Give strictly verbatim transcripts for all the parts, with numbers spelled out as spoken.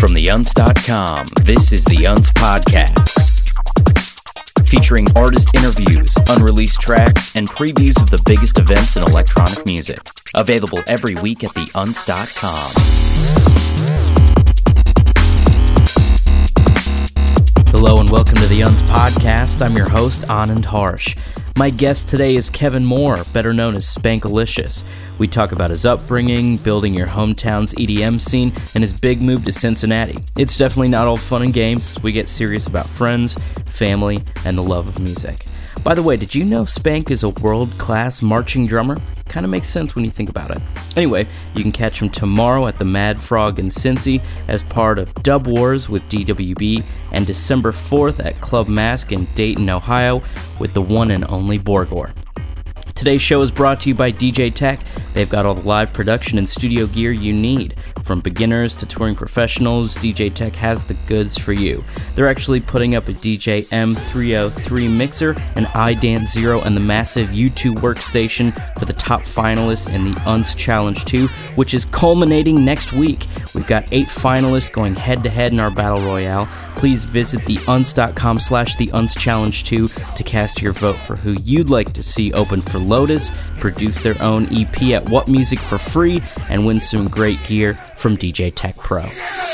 From the unz dot com, this is the Unz Podcast, featuring artist interviews, unreleased tracks, and previews of the biggest events in electronic music. Available every week at the unz dot com. Hello and welcome to the Unz Podcast. I'm your host, Anand Harsh. My guest today is Kevin Moore, better known as Spankalicious. We talk about his upbringing, building your hometown's E D M scene, and his big move to Cincinnati. It's definitely not all fun and games. We get serious about friends, family, and the love of music. By the way, did you know Spank is a world-class marching drummer? Kind of makes sense when you think about it. Anyway, you can catch him tomorrow at the Mad Frog in Cincy as part of Dub Wars with D W B, and December fourth at Club Mask in Dayton, Ohio with the one and only Borgor. Today's show is brought to you by D J Tech. They've got all the live production and studio gear you need. From beginners to touring professionals, D J Tech has the goods for you. They're actually putting up a D J M three oh three mixer, an iDance Zero, and the massive U two workstation for the top finalists in the Unz Challenge two, which is culminating next week. We've got eight finalists going head-to-head in our Battle Royale. Please visit the unz dot com slash the Unz Challenge two to cast your vote for who you'd like to see open for Lotus, produce their own E P at What Music for free, and win some great gear from D J Tech Pro.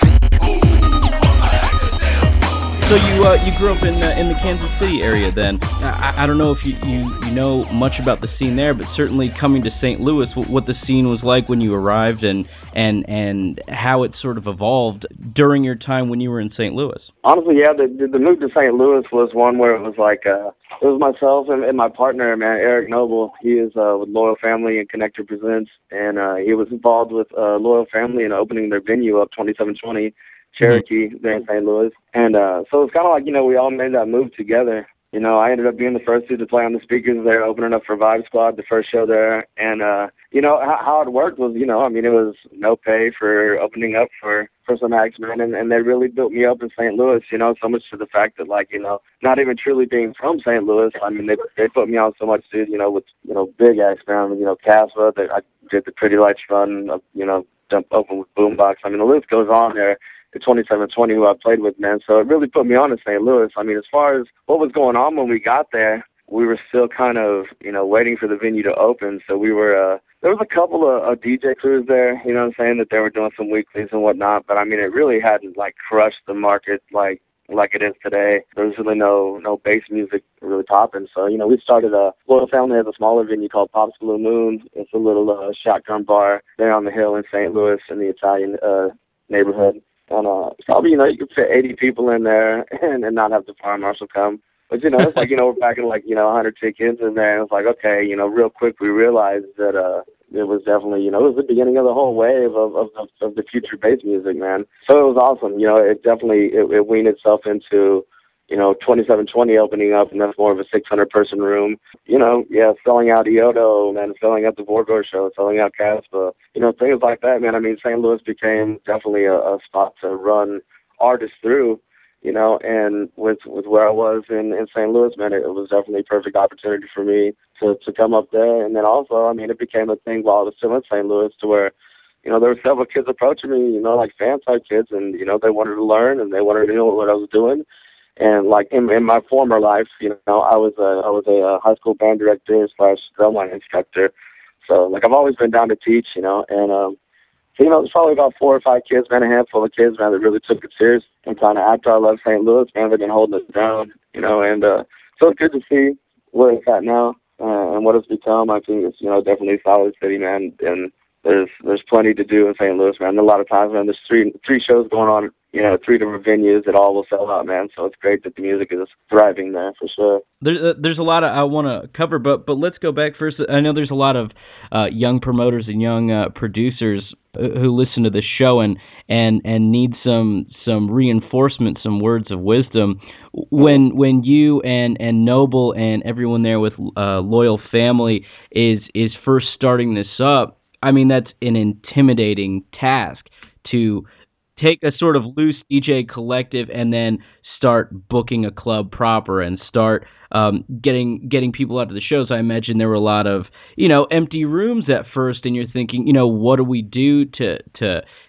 So you uh, you grew up in uh, in the Kansas City area then. I, I don't know if you, you, you know much about the scene there, but certainly coming to Saint Louis, what, what the scene was like when you arrived and, and and how it sort of evolved during your time when you were in Saint Louis. Honestly, yeah, the the move to Saint Louis was one where it was like, uh, it was myself and, and my partner, man, Eric Noble. He is uh, with Loyal Family and Connector Presents, and uh, he was involved with uh, Loyal Family in opening their venue up twenty-seven twenty Cherokee there in Saint Louis. And uh, so it's kind of like, you know, we all made that move together. You know, I ended up being the first dude to play on the speakers there, opening up for Vibe Squad, the first show there. And, uh, you know, how, how it worked was, you know, I mean, it was no pay for opening up for, for some acts, man. And, and they really built me up in Saint Louis, you know, so much to the fact that, like, you know, not even truly being from Saint Louis, I mean, they they put me on so much, dude, you know, with, you know, big acts, man. You know, Casbah, that I did the Pretty Lights run, you know, jump open with Boombox. I mean, the list goes on there. The twenty-seven twenty who I played with, man. So it really put me on in Saint Louis. I mean, as far as what was going on when we got there, we were still kind of, you know, waiting for the venue to open. So we were, uh, there was a couple of uh, D J crews there, you know what I'm saying, that they were doing some weeklies and whatnot. But I mean, it really hadn't, like, crushed the market like like it is today. There was really no no bass music really popping. So, you know, we started a, Loyal Family has a smaller venue called Pop's Blue Moon. It's a little uh, shotgun bar there on the hill in Saint Louis in the Italian uh, neighborhood. And uh, probably, you know, you could fit eighty people in there and, and not have the fire marshal come. But, you know, it's like, you know, we're packing like, you know, one hundred tickets in there. And it's like, okay, you know, real quick we realized that uh, it was definitely, you know, it was the beginning of the whole wave of, of, of, of the future bass music, man. So it was awesome. You know, it definitely, it, it weaned itself into, you know, twenty-seven twenty opening up, and that's more of a six hundred person room. You know, yeah, selling out Iodo, man, selling out the Borgor show, selling out Casbah, you know, things like that, man. I mean, Saint Louis became definitely a, a spot to run artists through, you know, and with with where I was in, in Saint Louis, man, it, it was definitely a perfect opportunity for me to, to come up there. And then also, I mean, it became a thing while I was still in Saint Louis to where, you know, there were several kids approaching me, you know, like fan-type kids, and, you know, they wanted to learn and they wanted to know what I was doing. And like in, in my former life, you know, I was a I was a, a high school band director slash drumline instructor. So like I've always been down to teach, you know, and um, so, you know, there's probably about four or five kids, man, a handful of kids, man, that really took it serious. And kind of after I left Saint Louis, man, they've been holding it down, you know, and uh, so it's good to see where it's at now uh, and what it's become. I think it's, you know, definitely a solid city, man, and there's there's plenty to do in Saint Louis, man. And a lot of times, man, there's three three shows going on, you know, three different venues that all will sell out, man. So it's great that the music is thriving there for sure. There's uh, there's a lot of I want to cover, but but let's go back first. I know there's a lot of uh, young promoters and young uh, producers who listen to this show and and and need some some reinforcement, some words of wisdom. When when you and and Noble and everyone there with uh, Loyal Family is is first starting this up, I mean, that's an intimidating task to take a sort of loose D J collective and then start booking a club proper and start um, getting getting people out to the shows. I imagine there were a lot of, you know, empty rooms at first, and you're thinking, you know, what do we do to to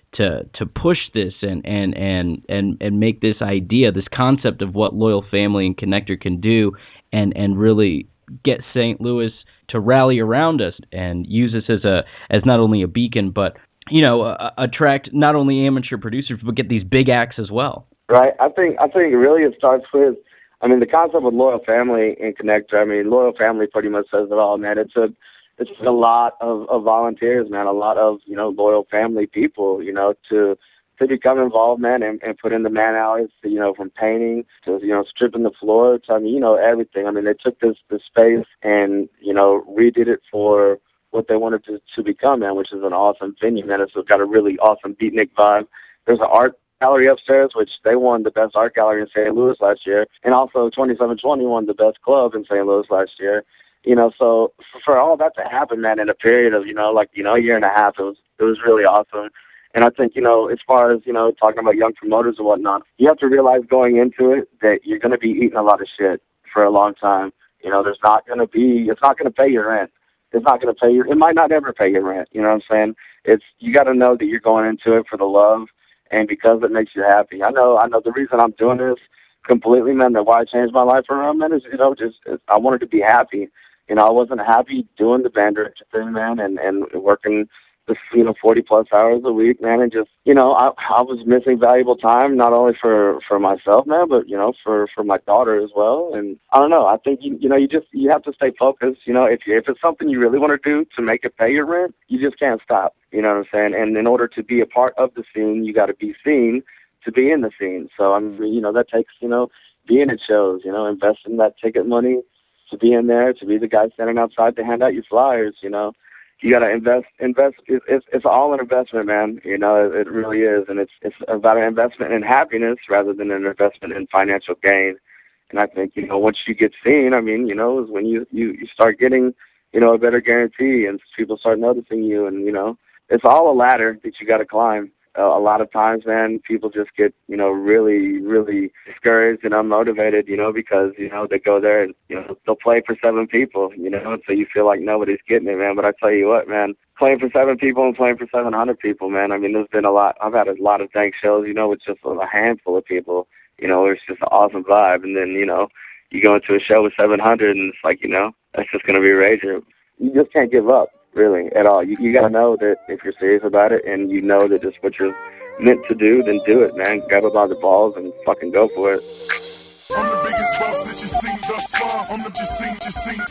to to push this and and and and and make this idea, this concept of what Loyal Family and Connector can do, and and really get Saint Louis to rally around us and use us as a as not only a beacon, but you know, uh, attract not only amateur producers, but get these big acts as well. Right. I think I think really it starts with, I mean, the concept of Loyal Family and Connector. I mean, Loyal Family pretty much says it all, man. It's a it's a lot of, of volunteers, man. A lot of you know loyal family people, you know, to to become involved, man, and, and put in the man hours, you know, from painting to you know stripping the floor to I mean, you know, everything. I mean, they took this this space and you know redid it for what they wanted to, to become, man, which is an awesome venue, man. It's got a really awesome beatnik vibe. There's an art gallery upstairs, which they won the best art gallery in Saint Louis last year, and also twenty-seven twenty won the best club in Saint Louis last year. You know, so for all that to happen, man, in a period of, you know, like, you know, a year and a half, it was it was really awesome. And I think, you know, as far as, you know, talking about young promoters and whatnot, you have to realize going into it that you're going to be eating a lot of shit for a long time. You know, there's not going to be, it's not going to pay your rent. It's not going to pay your, it might not ever pay your rent. You know what I'm saying? It's, you got to know that you're going into it for the love and because it makes you happy. I know, I know the reason I'm doing this completely, man, that why I changed my life around, man, is, you know, just, I wanted to be happy. You know, I wasn't happy doing the band director thing, man, and, and working the, you know, forty plus hours a week, man, and just, you know, I I was missing valuable time, not only for, for myself, man, but, you know, for, for my daughter as well. And I don't know, I think, you, you know, you just, you have to stay focused. You know, if you, if it's something you really want to do to make it pay your rent, you just can't stop. You know what I'm saying? And in order to be a part of the scene, you got to be seen to be in the scene. So, I mean, you know, that takes, you know, being at shows, you know, investing that ticket money, to be in there, to be the guy standing outside to hand out your flyers, you know. You got to invest, invest, it, it's it's all an investment, man, you know, it, it really is. And it's it's about an investment in happiness rather than an investment in financial gain. And I think, you know, once you get seen, I mean, you know, is when you, you, you start getting, you know, a better guarantee and people start noticing you. And, you know, it's all a ladder that you got to climb. Uh, a lot of times, man, people just get, you know, really, really discouraged and unmotivated, you know, because, you know, they go there and, you know, they'll play for seven people, you know, and so you feel like nobody's getting it, man. But I tell you what, man, playing for seven people and playing for seven hundred people, man, I mean, there's been a lot, I've had a lot of dank shows, you know, with just a handful of people, you know, it's just an awesome vibe. And then, you know, you go into a show with seven hundred and it's like, you know, that's just going to be a rager. You just can't give up. Really, at all. You, you got to know that if you're serious about it and you know that just what you're meant to do, then do it, man. Grab it by the balls and fucking go for it. I'm the biggest boss that you've seen thus far. I'm the just seen, just seen.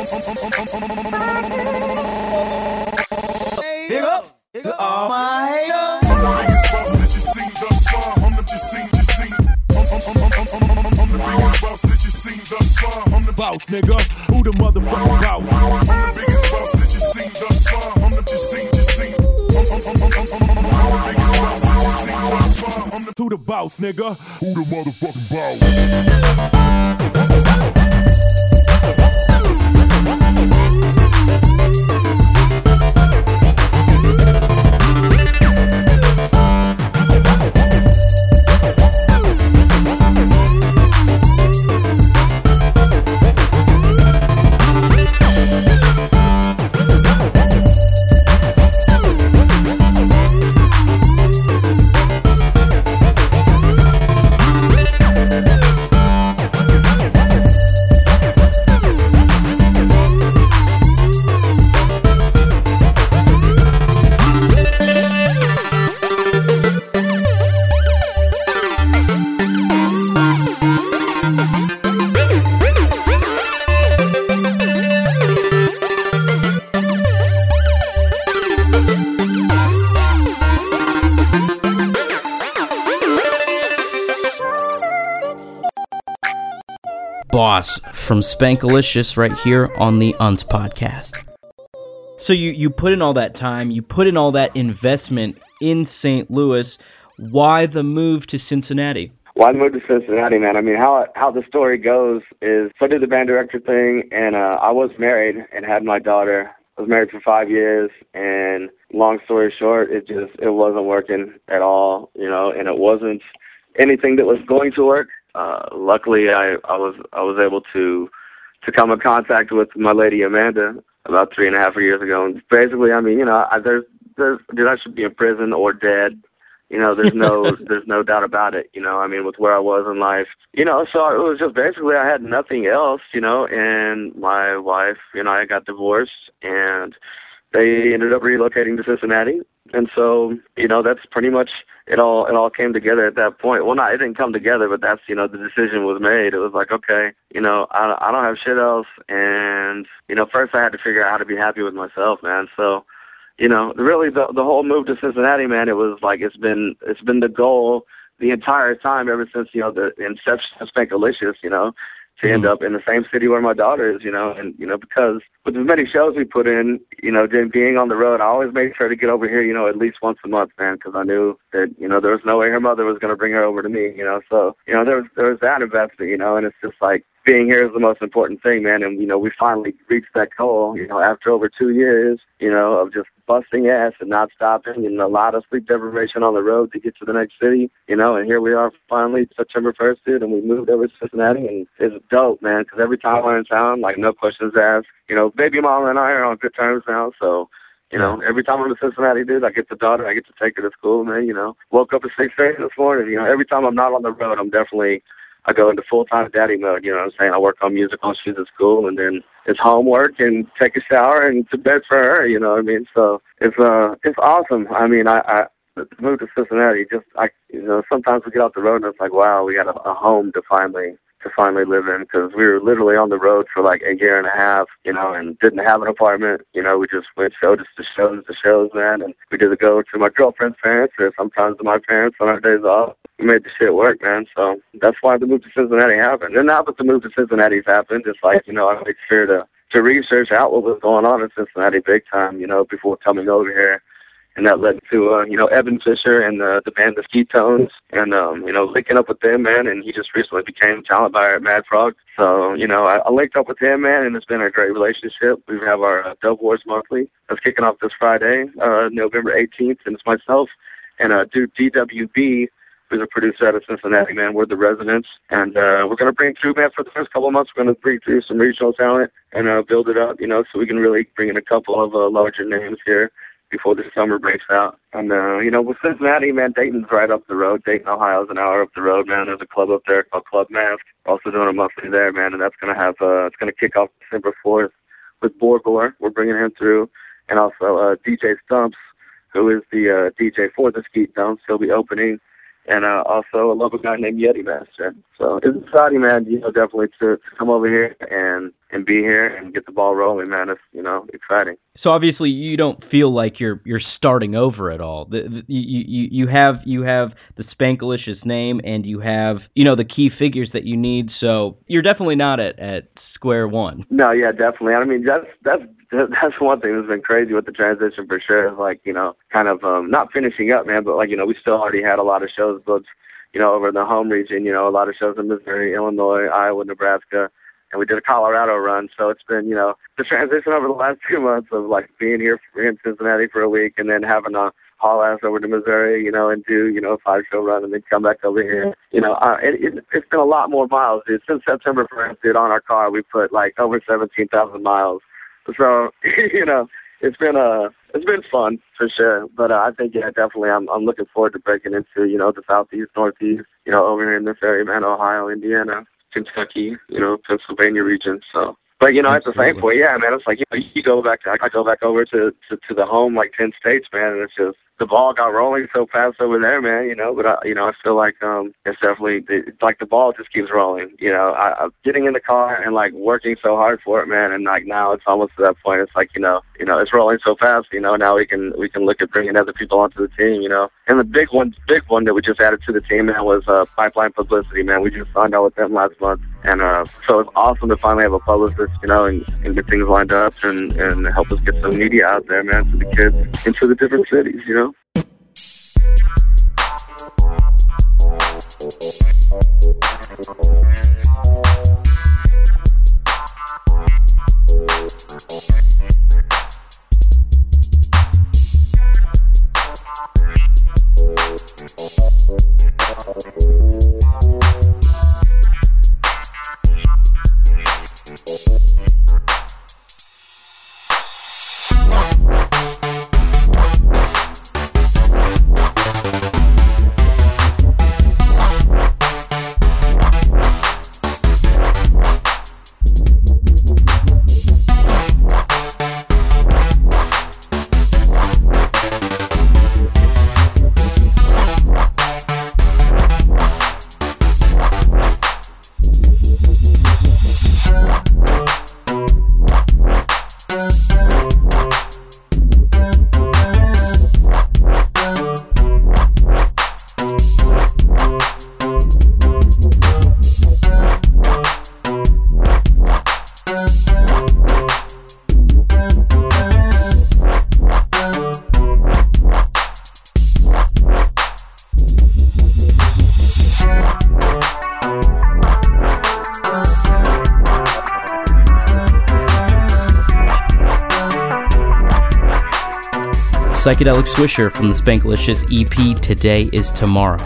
Big up to all my haters. I'm the biggest boss that you've seen thus far. I'm the just seen, just seen. I'm the biggest boss that you've seen thus far. I'm the boss, nigga. Who the motherfucking boss? I'm the biggest boss that you've seen thus far. I'm the just seen, just seen. I'm the biggest boss that you've seen thus far. I'm the to the boss, nigga. Who the motherfucking boss? Boss from Spankalicious right here on the U N S podcast. So you, you put in all that time, you put in all that investment in Saint Louis. Why the move to Cincinnati? Why the move to Cincinnati, man? I mean, how how the story goes is so I did the band director thing, and uh, I was married and had my daughter. I was married for five years, and long story short, it just it wasn't working at all, you know, and it wasn't anything that was going to work. Uh, luckily, I, I was I was able to to come in contact with my lady Amanda about three and a half years ago. And basically, I mean, you know, I, there's there's dude, I should be in prison or dead. You know, there's no there's no doubt about it. You know, I mean, with where I was in life, you know, so it was just basically I had nothing else. You know, and my wife and I got divorced, and they ended up relocating to Cincinnati. And so, you know, that's pretty much it all it all came together at that point. Well, not it didn't come together, but that's, you know, the decision was made. It was like, okay, you know, I, I don't have shit else. And, you know, first I had to figure out how to be happy with myself, man. So, you know, really the the whole move to Cincinnati, man, it was like it's been it's been the goal the entire time ever since, you know, the inception of Spankalicious, you know, to end up in the same city where my daughter is, you know, and, you know, because with as many shows we put in, you know, being on the road, I always made sure to get over here, you know, at least once a month, man, because I knew that, you know, there was no way her mother was going to bring her over to me, you know, so, you know, there was, there was that investment, you know, and it's just like, being here is the most important thing, man, and, you know, we finally reached that goal, you know, after over two years, you know, of just busting ass and not stopping and a lot of sleep deprivation on the road to get to the next city, you know, and here we are finally September first, dude, and we moved over to Cincinnati, and it's dope, man, because every time we're in town, like, no questions asked, you know, baby mama and I are on good terms now, so, you know, every time I'm in Cincinnati, dude, I get the daughter, I get to take her to school, man, you know, woke up at six thirty this morning, you know, every time I'm not on the road, I'm definitely, I go into full-time daddy mode, you know what I'm saying? I work on music while she's at school, and then it's homework and take a shower and to bed for her, you know what I mean? So it's uh it's awesome. I mean, I, I moved to Cincinnati, just, I you know, sometimes we get off the road and it's like, wow, we got a, a home to finally to finally live in, because we were literally on the road for like a year and a half, you know, and didn't have an apartment. You know, we just went shows to shows to shows, man, and we did go to my girlfriend's parents or sometimes to my parents on our days off. We made the shit work, man, so that's why the move to Cincinnati happened. And now that the move to Cincinnati's happened, it's like, you know, I made sure to, to research out what was going on in Cincinnati big time, you know, before coming over here. And that led to, uh, you know, Evan Fisher and uh, the band The Ketones, and, um, you know, linking up with them, man, and he just recently became talent buyer at Mad Frog. So, you know, I, I linked up with him, man, and it's been a great relationship. We have our uh, Dub Wars Monthly that's kicking off this Friday, uh, November eighteenth, and it's myself and uh, dude D W B, who's a producer out of Cincinnati, man. We're the residents, and uh, we're going to bring through, man, for the first couple of months, we're going to bring through some regional talent and uh, build it up, you know, so we can really bring in a couple of uh, larger names here before the summer breaks out. And, uh, you know, with Cincinnati, man, Dayton's right up the road. Dayton, Ohio is an hour up the road, man. There's a club up there called Club Mask. Also doing a monthly there, man, and that's going to have, uh, it's going to kick off December fourth with Borgor. We're bringing him through. And also uh, D J Stumps, who is the uh, D J for the Skeet Dumps. He'll be opening. And uh, also a local guy named Yeti Master. So it's exciting, man, you know, definitely to, to come over here and, and be here and get the ball rolling, man. It's, you know, exciting. So obviously you don't feel like you're you're starting over at all. The, the, you, you you have you have the Spankalicious name, and you have, you know, the key figures that you need. So you're definitely not at, at square one. No, yeah, definitely. I mean, that's that's that's one thing that's been crazy with the transition for sure. Is like, you know, kind of um, not finishing up, man, but like, you know, we still already had a lot of shows booked, you know, over in the home region. You know, a lot of shows in Missouri, Illinois, Iowa, Nebraska. And we did a Colorado run, so it's been, you know, the transition over the last two months of, like, being here in Cincinnati for a week and then having a haul ass over to Missouri, you know, and do, you know, a five-show run and then come back over here. You know, uh, it, it, it's been a lot more miles, dude. Since September first, dude, on our car, we put, like, over seventeen thousand miles. So, you know, it's been uh, it's been fun, for sure. But uh, I think, yeah, definitely I'm I'm looking forward to breaking into, you know, the southeast, northeast, you know, over here in this area, man, Ohio, Indiana, Kentucky, you know, Pennsylvania region. So, but you know, at the same point, yeah, man, it's like, you know, you go back, I go back over to, to to the home, like ten states, man, and it's just the ball got rolling so fast over there, man. You know, but I, you know, I feel like um, it's definitely it's like the ball just keeps rolling. You know, I, I'm getting in the car and like working so hard for it, man, and like now it's almost to that point. It's like, you know, you know, it's rolling so fast. You know, now we can we can look at bringing other people onto the team. You know, and the big one, big one that we just added to the team, man, was uh, Pipeline Publicity, man. We just signed out with them last month, and uh, so it's awesome to finally have a publicist, you know, and, and get things lined up and and help us get some media out there, man, to the kids into the different cities, you know. Psychedelic Swisher from the Spankalicious E P, Today is Tomorrow.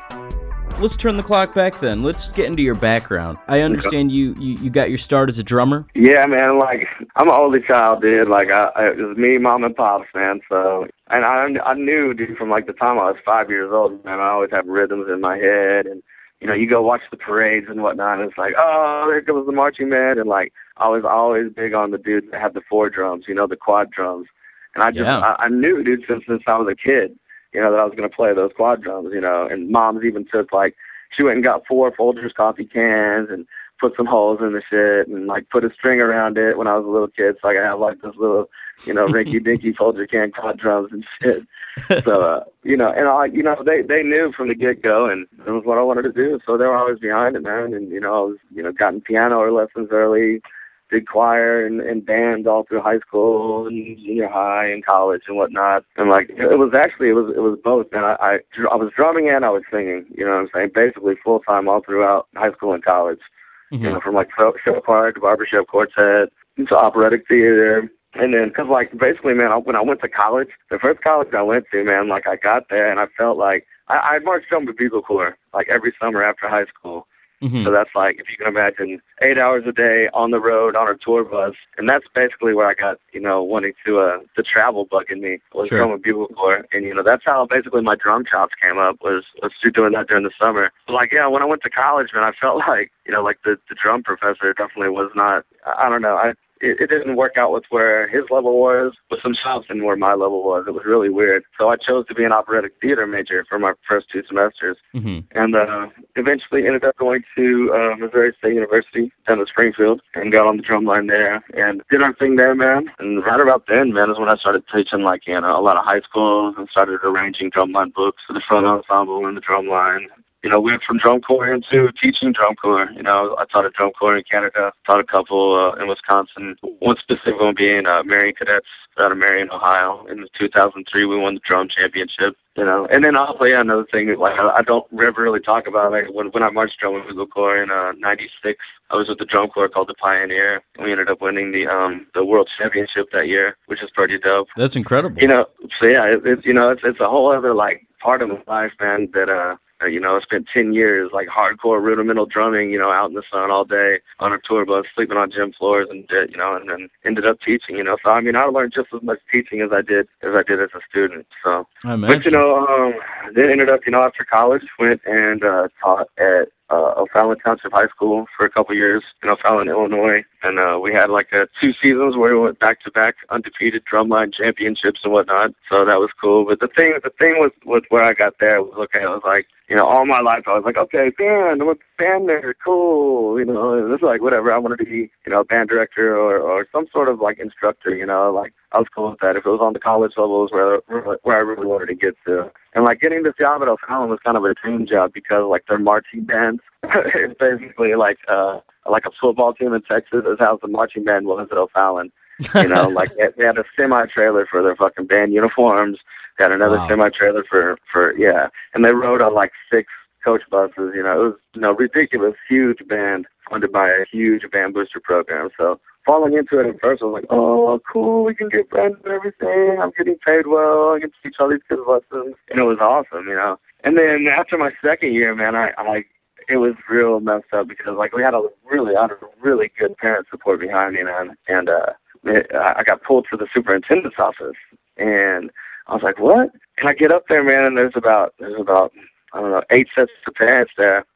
Let's turn the clock back then. Let's get into your background. I understand you, you, you got your start as a drummer? Yeah, man, like, I'm an only child, dude. Like, I, I, it was me, mom, and pops, man, so... And I, I knew, dude, from, like, the time I was five years old, man, I always have rhythms in my head, and, you know, you go watch the parades and whatnot, and it's like, oh, there comes the marching band, and, like, I was always big on the dudes that had the four drums, you know, the quad drums. And I just, yeah. I, I knew, dude, since, since I was a kid, you know, that I was going to play those quad drums, you know, and Mom's even took, like, she went and got four Folgers coffee cans and put some holes in the shit and, like, put a string around it when I was a little kid so I could have, like, this little, you know, rinky-dinky Folger can quad drums and shit. So, uh, you know, and, I, you know, they, they knew from the get-go, and it was what I wanted to do, so they were always behind it, man. And, you know, I was, you know, gotten piano lessons early, did choir and, and bands all through high school and junior high and college and whatnot. And like, it was actually, it was, it was both. And I, I, I was drumming and I was singing, you know what I'm saying? Basically full time all throughout high school and college, mm-hmm. you know, from like show, show choir to barbershop quartet to operatic theater. And then, cause like basically, man, I, when I went to college, the first college I went to, man, like I got there and I felt like I, I marched drum with Bugle Corps like every summer after high school. Mm-hmm. So that's like, if you can imagine, eight hours a day on the road on a tour bus. And that's basically where I got, you know, wanting to, uh, to travel bug in me was sure. drum with Bugle Corps. And, you know, that's how basically my drum chops came up was, was through doing that during the summer. But like, yeah, when I went to college, man, I felt like, you know, like the, the drum professor definitely was not, I don't know, I, It, it didn't work out with where his level was, with some shots and where my level was. It was really weird. So I chose to be an operatic theater major for my first two semesters. Mm-hmm. And uh, eventually ended up going to uh, Missouri State University down in Springfield and got on the drum line there and did our thing there, man. And right about then, man, is when I started teaching, like, you know, a lot of high schools and started arranging drumline books for the front ensemble and the drum line. You know, went from drum corps into teaching drum corps. You know, I taught a drum corps in Canada, taught a couple uh, in Wisconsin. One specific one being uh, Marion Cadets out of Marion, Ohio. In two thousand three, we won the drum championship. You know, and then also, yeah, another thing, like I, I don't ever really talk about, like when when I marched drum with Bugle Corps in uh, ninety-six, I was with the drum corps called the Pioneer. We ended up winning the um the world championship that year, which is pretty dope. That's incredible. You know, so yeah, it, it's you know, it's it's a whole other like part of my life, man. That uh. You know, I spent ten years, like, hardcore rudimental drumming, you know, out in the sun all day on a tour bus, sleeping on gym floors and shit, you know, and then ended up teaching, you know. So, I mean, I learned just as much teaching as I did as I did as a student. So, but, you know, um, then ended up, you know, after college, went and uh, taught at uh, O'Fallon Township High School for a couple years in O'Fallon, Illinois. And uh, we had, like, uh, two seasons where we went back-to-back undefeated drumline championships and whatnot. So that was cool. But the thing, the thing with, with where I got there was, okay, I was like, you know, all my life I was like, okay, band, I'm a band there, cool, you know, and it's like, whatever, I wanted to be, you know, a band director or, or some sort of, like, instructor, you know, like, I was cool with that. If it was on the college levels where where I really wanted to get to. And, like, getting this job at O'Fallon was kind of a dream job because, like, their marching bands, it's basically like, uh, like a football team in Texas is how the marching band was at O'Fallon. You know, like, they had a semi-trailer for their fucking band uniforms. Got another wow. semi-trailer for, for, yeah. And they rode on, like, six coach buses, you know. It was, you know, ridiculous, huge band funded by a huge band booster program. So falling into it at first, I was like, oh, cool, we can get brands and everything. I'm getting paid well. I get to teach all these kids lessons. And it was awesome, you know. And then after my second year, man, I, I it was real messed up because, like, we had a really, had a really good parent support behind me, man. And uh, it, I got pulled to the superintendent's office. And I was like, what? And I get up there, man, and there's about, there's about, I don't know, eight sets of parents there.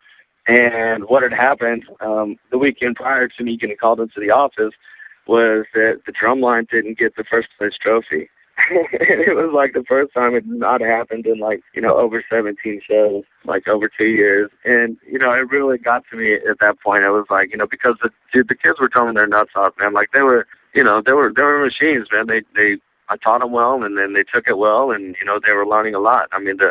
And what had happened um, the weekend prior to me getting called into the office was that the drumline didn't get the first place trophy. And it was like the first time it did not happened in, like, you know, over seventeen shows, like over two years. And, you know, it really got to me at that point. It was like, you know, because the dude, the kids were drumming their nuts off, man. Like, they were, you know, they were, they were machines, man. They, they, I taught them well, and then they took it well, and, you know, they were learning a lot. I mean, the,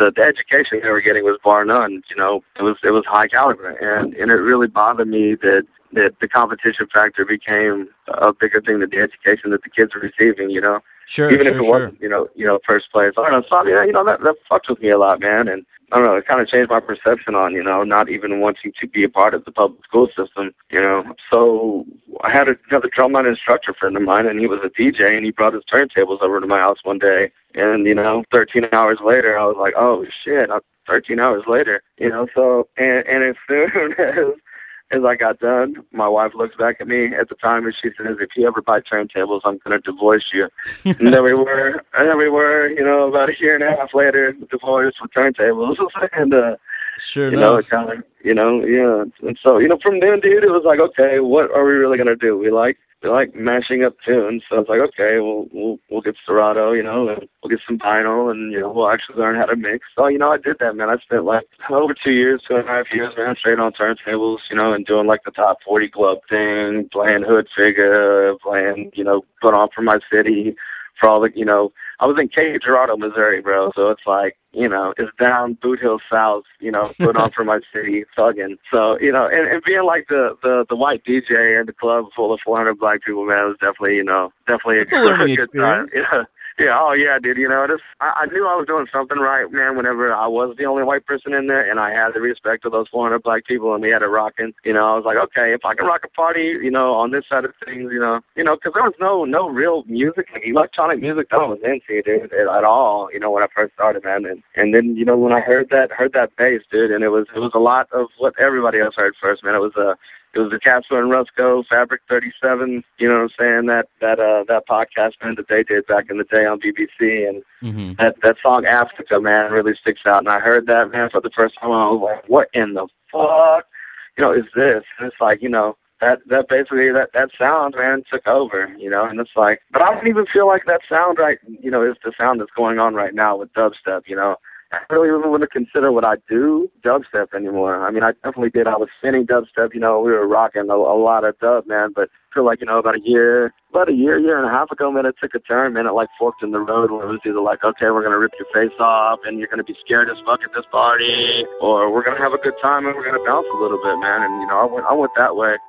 the, the education they were getting was bar none. You know, it was it was high caliber, and and it really bothered me that that the competition factor became a bigger thing than the education that the kids were receiving. You know, sure, even sure, if it sure. wasn't, you know, you know, first place. I don't know, so I mean, you know, that that fucked with me a lot, man, and I don't know, it kind of changed my perception on, you know, not even wanting to be a part of the public school system, you know. So I had another drumline instructor friend of mine, and he was a D J, and he brought his turntables over to my house one day. And, you know, thirteen hours later, I was like, oh, shit, thirteen hours later, you know. So, and, and as soon as, as I got done, my wife looks back at me at the time, and she says, if you ever buy turntables, I'm going to divorce you. And there we were, and there we were, you know, about a year and a half later, divorced with turntables. And, uh, sure you enough. know, it kind of, you know, yeah. And so, you know, from then, dude, it was like, okay, what are we really going to do? We like, we like mashing up tunes. So it's like, okay, we'll, we'll, we'll get Serato, you know, and we'll get some vinyl, and, you know, we'll actually learn how to mix. So, you know, I did that, man. I spent like over two years, two and a half years, man, straight on turntables, you know, and doing like the top forty club thing, playing Hood Figure, playing, you know, Put On For My City, for all the, you know, I was in Cape Girardeau, Missouri, bro. So it's like, you know, it's down Boot Hill South, you know, Put On For My City, thugging. So, you know, and, and being like the, the, the white D J in the club full of four hundred black people, man, was definitely, you know, definitely a, a good time. Yeah. Yeah, oh yeah, dude. You know, this, I, I knew I was doing something right, man. Whenever I was the only white person in there, and I had the respect of those four hundred black people, and we had it rocking. You know, I was like, okay, if I can rock a party, you know, on this side of things, you know, you know, because there was no no real music, like electronic music, that I was into, dude, at all. You know, when I first started, man, and and then you know when I heard that heard that bass, dude, and it was it was a lot of what everybody else heard first, man. It was a It was the Casper and Rusco, Fabric thirty-seven, you know what I'm saying, that that uh that podcast, man, that they did back in the day on B B C, and mm-hmm. that that song Africa, man, really sticks out. And I heard that, man, for the first time. I was like, what in the fuck, you know, is this? And it's like, you know, that that basically that that sound, man, took over, you know. And it's like, but I don't even feel like that sound, right, you know, is the sound that's going on right now with dubstep, you know. I really even want to consider what I do dubstep anymore. I mean, I definitely did. I was spinning dubstep, you know, we were rocking a, a lot of dub, man, but I feel like, you know, about a year, about a year, year and a half ago, man, it took a turn, man. It like forked in the road where it was either like, okay, we're going to rip your face off and you're going to be scared as fuck at this party, or we're going to have a good time and we're going to bounce a little bit, man. And, you know, I went, I went that way.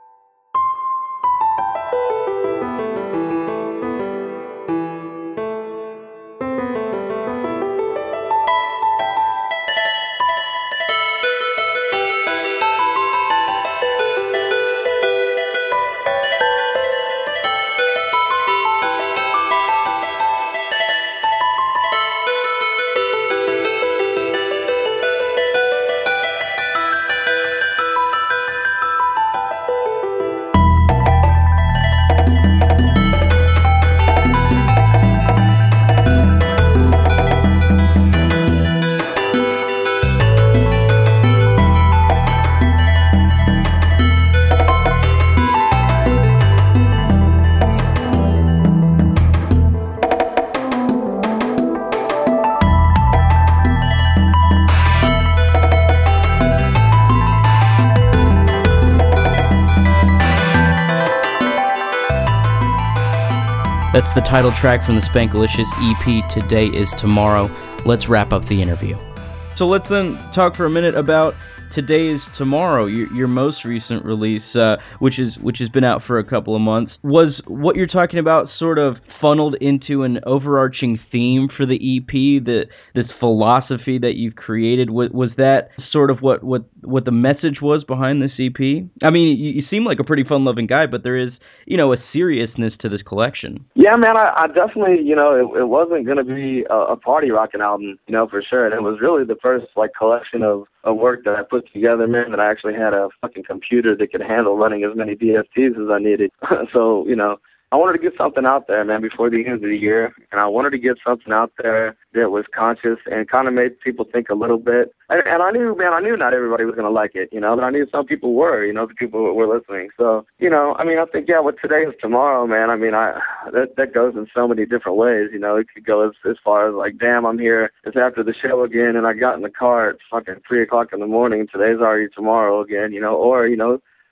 That's the title track from the Spankalicious E P, Today Is Tomorrow. Let's wrap up the interview. So let's then talk for a minute about Today Is Tomorrow, your, your most recent release, uh, which is which has been out for a couple of months. Was what you're talking about sort of funneled into an overarching theme for the E P, the, this philosophy that you've created? Was, was that sort of what, what, what the message was behind this E P? I mean, you, you seem like a pretty fun-loving guy, but there is, you know, a seriousness to this collection. Yeah, man, I, I definitely, you know, it, it wasn't going to be a, a party rocking album, you know, for sure. And it was really the first, like, collection of, of work that I put together, man, that I actually had a fucking computer that could handle running as many D S Ts as I needed. So, you know, I wanted to get something out there, man, before the end of the year. And I wanted to get something out there that was conscious and kind of made people think a little bit. And, and I knew, man, I knew not everybody was going to like it, you know, but I knew some people were, you know, the people who were listening. So, you know, I mean, I think, yeah, what Today Is Tomorrow, man, I mean, I that, that goes in so many different ways, you know. It could go as, as far as like, damn, I'm here. It's after the show again, and I got in the car at fucking three o'clock in the morning. Today's already tomorrow again, you know, or, you know,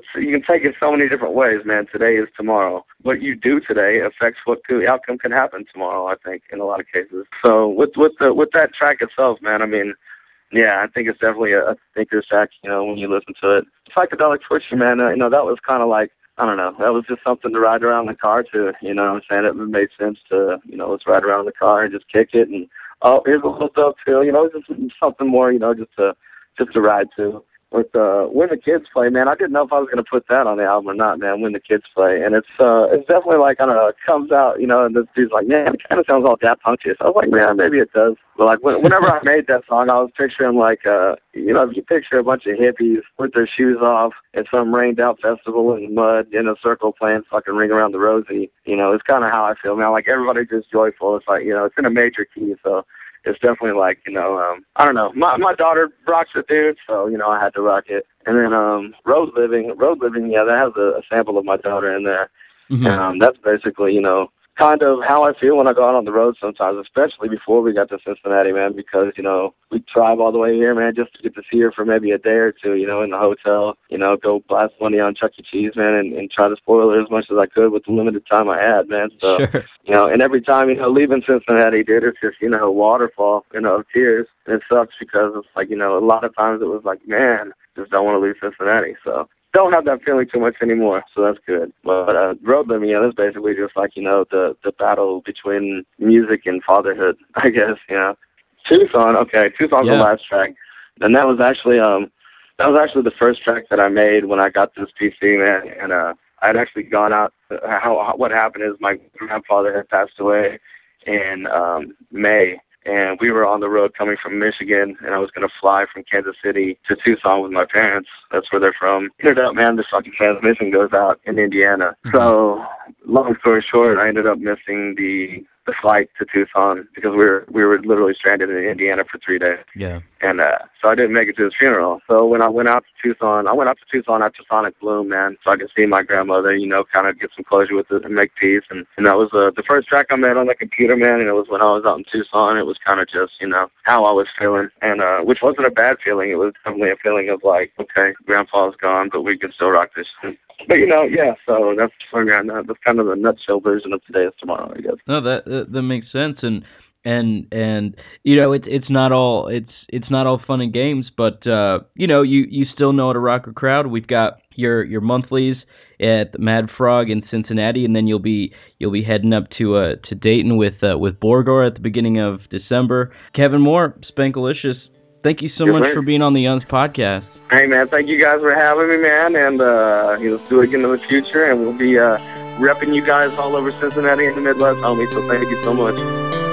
so you can take it so many different ways, man. Today is tomorrow. What you do today affects what the outcome can happen tomorrow, I think, in a lot of cases. So with with the with that track itself, man, I mean, yeah, I think it's definitely a, a thinker's track, you know, when you listen to it. Psychedelic Twitcher, man, uh, you know, that was kind of like, I don't know, that was just something to ride around the car to, you know what I'm saying? It made sense to, you know, let's ride around the car and just kick it, and, oh, here's a little stuff too, you know, just something more, you know, just to, just to ride to. With uh, When the Kids Play, man, I didn't know if I was going to put that on the album or not, man, When the Kids Play. And it's uh, it's definitely like, I don't know, it comes out, you know, and this dude's like, man, it kind of sounds all Daft Punk-ish. I was like, man, maybe it does. But, like, when, whenever I made that song, I was picturing, like, uh, you know, if you picture a bunch of hippies with their shoes off at some rained-out festival in the mud in a circle playing fucking Ring Around the Rosie, you know, it's kind of how I feel, man. Like, everybody's just joyful. It's like, you know, it's in a major key, so it's definitely like, you know, um, I don't know. My my daughter rocks it, dude, so, you know, I had to rock it. And then um, Road Living, Road Living, yeah, that has a, a sample of my daughter in there. Mm-hmm. And um, that's basically, you know, kind of how I feel when I go out on the road sometimes, especially before we got to Cincinnati, man, because, you know, we drive all the way here, man, just to get to see her for maybe a day or two, you know, in the hotel, you know, go blast money on Chuck E. Cheese, man, and, and try to spoil her as much as I could with the limited time I had, man. So, sure. You know, and every time, you know, leaving Cincinnati, dude, it's just, you know, a waterfall, you know, of tears. And it sucks because it's like, you know, a lot of times it was like, man, just don't want to leave Cincinnati. So don't have that feeling too much anymore, so that's good. But uh, Road Living, yeah, that's basically just like, you know, the, the battle between music and fatherhood, I guess, you know. Tucson, okay, Tucson's yeah. the last track. And that was actually um that was actually the first track that I made when I got this P C, man. And uh, I had actually gone out. Uh, how, how what happened is my grandfather had passed away in um, May. And we were on the road coming from Michigan, and I was going to fly from Kansas City to Tucson with my parents. That's where they're from. Ended up, man, this fucking transmission goes out in Indiana. Mm-hmm. So, long story short, I ended up missing the the flight to Tucson because we were we were literally stranded in Indiana for three days. Yeah. And uh, so I didn't make it to his funeral. So when I went out to Tucson, I went out to Tucson after Sonic Bloom, man, so I could see my grandmother, you know, kind of get some closure with it and make peace. And, and that was uh, the first track I made on the computer, man, and it was when I was out in Tucson. It was kind of just, you know, how I was feeling, and uh, which wasn't a bad feeling. It was definitely a feeling of like, okay, Grandpa's gone, but we can still rock this shit. But, you know, yeah, so that's, that's kind of the nutshell version of Today is Tomorrow, I guess. No, that that, that makes sense, and and and you know, it's it's not all it's it's not all fun and games, but uh, you know, you, you still know how to rock a crowd. We've got your your monthlies at the Mad Frog in Cincinnati, and then you'll be you'll be heading up to uh to Dayton with uh, with Borgore at the beginning of December. Kevin Moore, Spankalicious, thank you so Good much friend. for being on the Yuns podcast. Hey, man, thank you guys for having me, man, and uh, let's do it again in the future, and we'll be uh, repping you guys all over Cincinnati and the Midwest, homie, so thank you so much.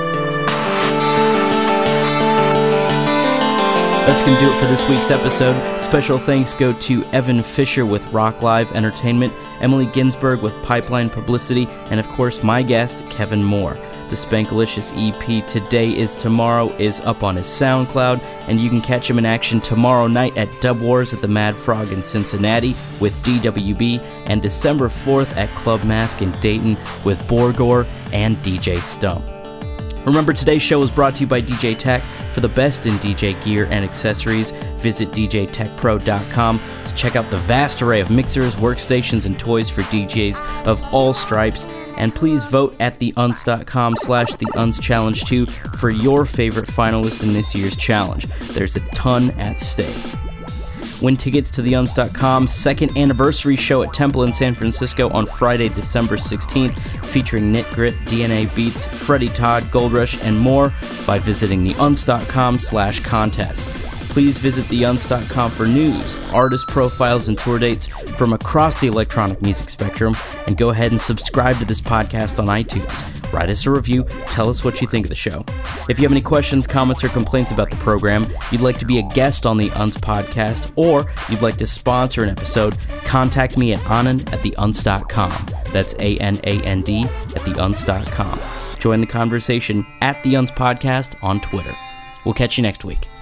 That's going to do it for this week's episode. Special thanks go to Evan Fisher with Rock Live Entertainment, Emily Ginsberg with Pipeline Publicity, and, of course, my guest, Kevin Moore. The Spankalicious E P Today is Tomorrow is up on his SoundCloud, and you can catch him in action tomorrow night at Dub Wars at the Mad Frog in Cincinnati with D W B, and December fourth at Club Mask in Dayton with Borgore and D J Stump. Remember, today's show was brought to you by D J Tech. For the best in D J gear and accessories, visit d j tech pro dot com to check out the vast array of mixers, workstations, and toys for D Js of all stripes. And please vote at the uns dot com slash the uns challenge two for your favorite finalist in this year's challenge. There's a ton at stake. Win tickets to the uns dot com second anniversary show at Temple in San Francisco on Friday, December sixteenth, featuring Knit Grit, D N A Beats, Freddie Todd, Gold Rush, and more by visiting the uns dot com slash contest. Please visit the uns dot com for news, artist profiles, and tour dates from across the electronic music spectrum, and go ahead and subscribe to this podcast on iTunes. Write us a review, tell us what you think of the show. If you have any questions, comments, or complaints about the program, you'd like to be a guest on the Uns podcast, or you'd like to sponsor an episode, contact me at anand at the uns dot com. That's A N A N D at the uns dot com. Join the conversation at the Uns Podcast on Twitter. We'll catch you next week.